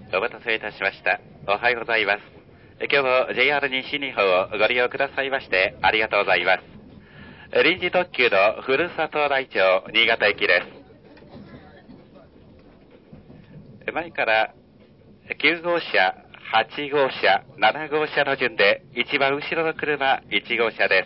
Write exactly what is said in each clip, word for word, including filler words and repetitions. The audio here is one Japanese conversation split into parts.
お待たせいたしました。おはようございます。今日も ジェイアール 西日本をご利用くださいましてありがとうございます。臨時特急のふるさと来町新潟駅です。前からきゅう号車、はち号車、なな号車の順で一番後ろの車いち号車です。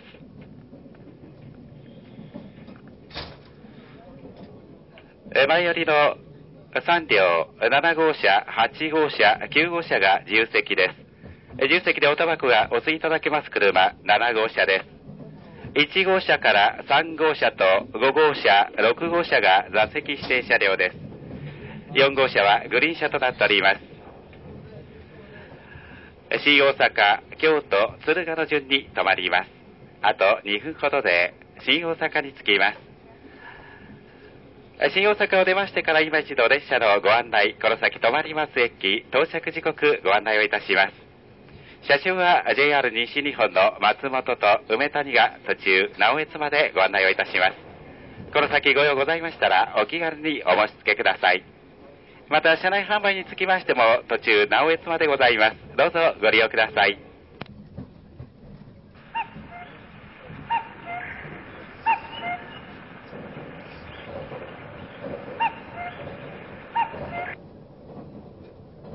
前よりのさん両、なな号車、はち号車、きゅう号車が自由席です。自由席でおタバコがお吸いいただけます車なな号車です。いち号車からさん号車とご号車、ろく号車が座席指定車両です。よん号車はグリーン車となっております。新大阪、京都、敦賀の順に停まります。あとにふんほどで新大阪に着きます。新大阪を出ましてから今一度列車のご案内、この先止まります駅、到着時刻ご案内をいたします。車掌は ジェイアール 西日本の松本と梅谷が途中、直江津までご案内をいたします。この先ご用ございましたらお気軽にお申し付けください。また車内販売につきましても途中、直江津までございます。どうぞご利用ください。